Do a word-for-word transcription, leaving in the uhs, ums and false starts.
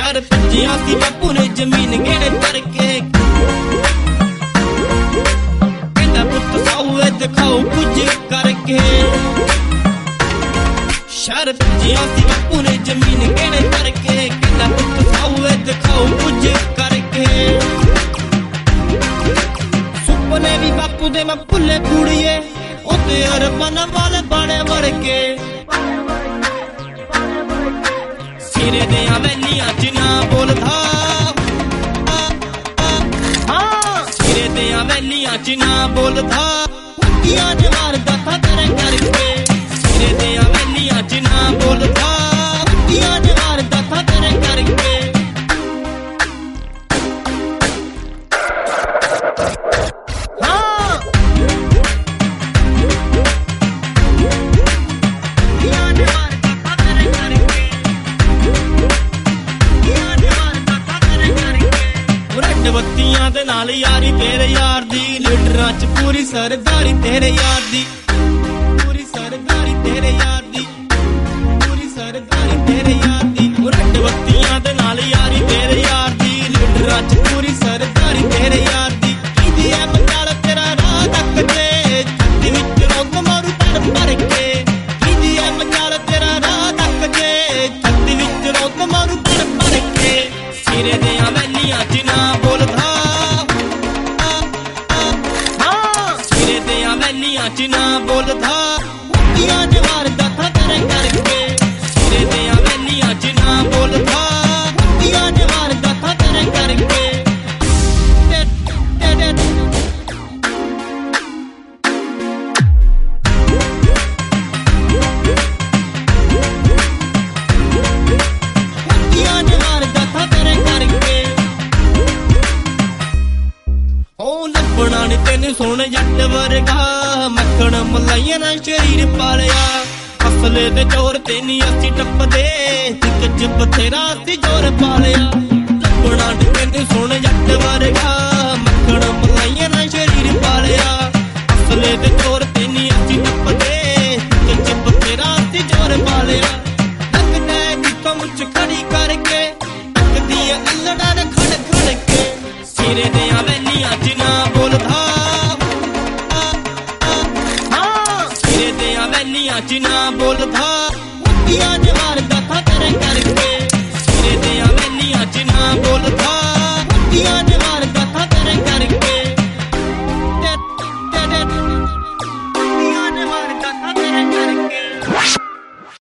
शहर भज्जिया सी बापू ने जमीन गेड़े करके कहंदा पुत साऊ दिखाओ कुछ करके शहर भज्जिया सी बापू ने जमीन गेड़े करके कहंदा पुत साऊ दिखाओ कुछ करके सुपने भी बापू दे मैं भुले कुड़िए ओते अरबन वाले बड़े वर्गे सिरे दे हवेलियां च ना बोलदा हाँ सिरे दे हवेलियां च ना बोलदा हुक्कियां च मारदा था तेरे करके सिरे दे हवेलियां च ना बोलदा हुक्कियां च मारदा था तेरे करके बत्तियां दे नाल यारी तेरे यार दी लीडरां च पूरी सरदारी तेरे यार दी पूरी सरदारी तेरे यार दी पूरी सरदारी तेरे यार दी रड बत्तियां दे नाल यारी तेरे यार दी लीडरां च पूरी सरदारी तेरे यार दी कीदी ऐ मंगाल तेरा राह तक जे छत्ती विच रोग मारू तर भर के कीदी ऐ मंगाल तेरा राह तक जे छत्ती विच रोग मारू तर भर के सिरे दे हवेलियां च ना बोलदा हवेलियां च ना बोलदा हुक्कियां च मारदा था तेरे करके सिरे दे हवेलियां च ना बोलदा हुक्कियां च मारदा था तेरे करके हुक्कियां च मारदा था तेरे करके ओ लब्भना नी तेन सोने जट वर्गा मक्खण मलाइया ना शरीर पालिया असले दे जोर ते नी असी टप्पदे सिक च बथेरा असी जोर पालिया लब्भना नी तेन सोने जट वर्गा मक्खण मलाइया ना शरीर पालिया असले दे जोर ते नी असी टप्पदे सिक च बथेरा असी जोर पालिया लगदा जिथों मुझ खड़ी करके लगदी अल्लड़ा ने खड़ खड़ के सिरे दे हवेलियां च ना बोलदा हवेलियां च ना बोलदा हुक्कियां च